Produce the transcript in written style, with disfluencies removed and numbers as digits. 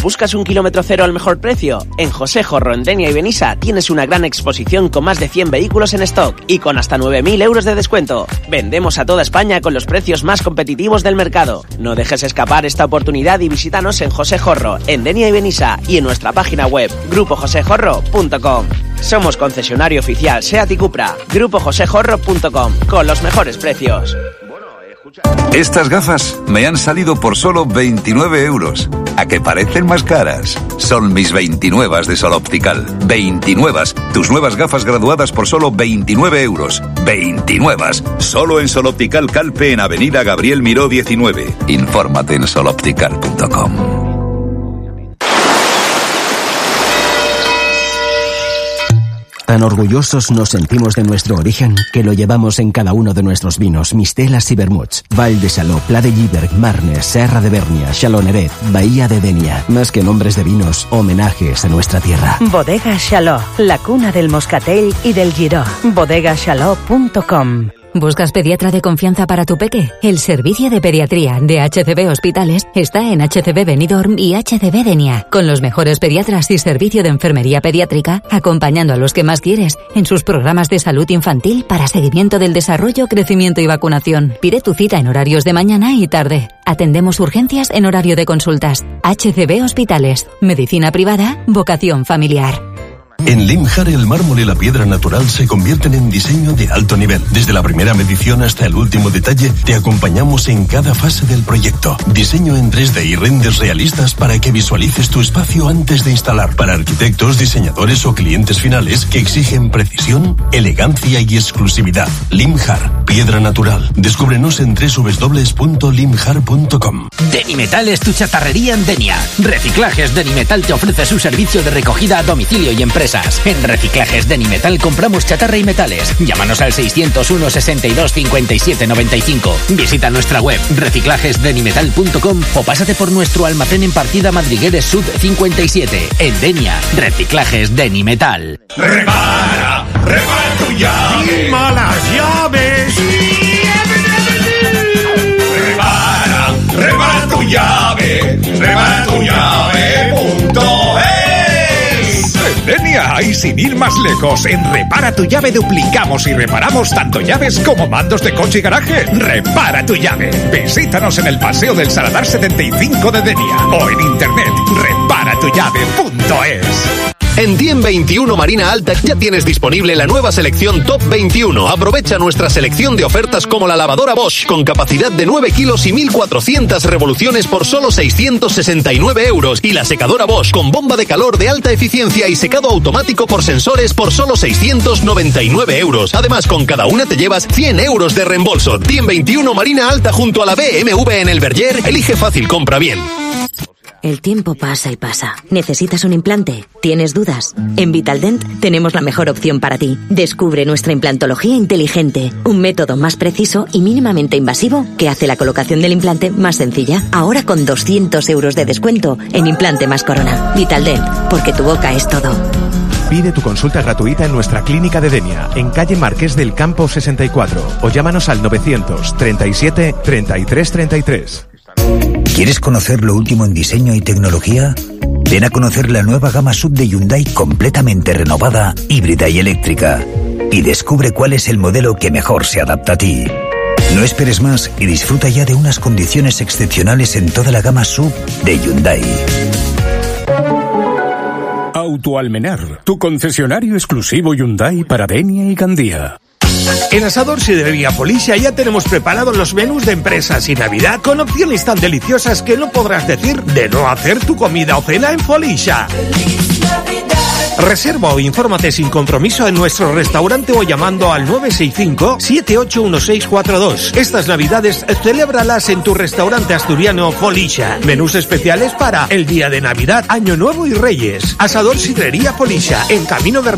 ¿Buscas un kilómetro cero al mejor precio? En José Jorro, en Denia y Benissa tienes una gran exposición con más de 100 vehículos en stock y con hasta 9.000 euros de descuento. Vendemos a toda España con los precios más competitivos del mercado. No dejes escapar esta oportunidad y visítanos en José Jorro, en Denia y Benissa y en nuestra página web grupojosejorro.com. Somos concesionario oficial SEAT y Cupra. grupojosejorro.com, con los mejores precios. Estas gafas me han salido por solo 29 euros. ¿A que parecen más caras? Son mis 29 de Sol Optical. 29, tus nuevas gafas graduadas por solo 29 euros. 29, solo en Sol Optical Calpe, en Avenida Gabriel Miró 19. Infórmate en soloptical.com. Tan orgullosos nos sentimos de nuestro origen que lo llevamos en cada uno de nuestros vinos, mistelas y vermuts. Val de Xaló, Pla de Lliberg, Marnes, Serra de Bernia, Xaloneret, Bahía de Denia. Más que nombres de vinos, homenajes a nuestra tierra. Bodega Xaló, la cuna del moscatel y del giró. bodegaxaló.com. ¿Buscas pediatra de confianza para tu peque? El servicio de pediatría de HCB Hospitales está en HCB Benidorm y HCB Denia, con los mejores pediatras y servicio de enfermería pediátrica, acompañando a los que más quieres en sus programas de salud infantil para seguimiento del desarrollo, crecimiento y vacunación. Pide tu cita en horarios de mañana y tarde. Atendemos urgencias en horario de consultas. HCB Hospitales. Medicina privada, vocación familiar. En Limjar el mármol y la piedra natural se convierten en diseño de alto nivel. Desde la primera medición hasta el último detalle, te acompañamos en cada fase del proyecto. Diseño en 3D y renders realistas para que visualices tu espacio antes de instalar. Para arquitectos, diseñadores o clientes finales que exigen precisión, elegancia y exclusividad. Limjar, piedra natural. Descúbrenos en www.limjar.com. Denimetal es tu chatarrería en Denia. Reciclajes Denimetal te ofrece su servicio de recogida a domicilio y empresa. En Reciclajes Denimetal compramos chatarra y metales. Llámanos al 601 62 57 95. Visita nuestra web reciclajesdenimetal.com o pásate por nuestro almacén en Partida Madrigueres Sud 57. En Denia, Reciclajes Denimetal. Repara tu llave. Malas llaves. Repara tu llave. Repara tu llave.es. Denia, y sin ir más lejos, en Repara tu Llave duplicamos y reparamos tanto llaves como mandos de coche y garaje. Repara tu Llave. Visítanos en el Paseo del Saladar 75 de Denia o en internet reparatuyave.es. En Diem 21 Marina Alta ya tienes disponible la nueva selección Top 21. Aprovecha nuestra selección de ofertas como la lavadora Bosch con capacidad de 9 kilos y 1.400 revoluciones por solo 669 euros y la secadora Bosch con bomba de calor de alta eficiencia y secado automático por sensores por solo 699 euros. Además, con cada una te llevas 100 euros de reembolso. Diem 21 Marina Alta junto a la BMW en el Verger. Elige fácil, compra bien. El tiempo pasa y pasa. ¿Necesitas un implante? ¿Tienes dudas? En Vitaldent tenemos la mejor opción para ti. Descubre nuestra implantología inteligente, un método más preciso y mínimamente invasivo que hace la colocación del implante más sencilla. Ahora con 200 euros de descuento en implante más corona. Vitaldent, porque tu boca es todo. Pide tu consulta gratuita en nuestra clínica de Denia, en calle Marqués del Campo 64, o llámanos al 937 33 33. ¿Quieres conocer lo último en diseño y tecnología? Ven a conocer la nueva gama SUV de Hyundai completamente renovada, híbrida y eléctrica. Y descubre cuál es el modelo que mejor se adapta a ti. No esperes más y disfruta ya de unas condiciones excepcionales en toda la gama SUV de Hyundai. Autoalmenar, tu concesionario exclusivo Hyundai para Denia y Gandía. En Asador Sidrería Folixa ya tenemos preparados los menús de empresas y Navidad con opciones tan deliciosas que no podrás decir de no hacer tu comida o cena en Folixa. Reserva o infórmate sin compromiso en nuestro restaurante o llamando al 965-781642. Estas Navidades celébralas en tu restaurante asturiano Folixa. Menús especiales para el día de Navidad, Año Nuevo y Reyes. Asador Sidrería Folixa, en Camino de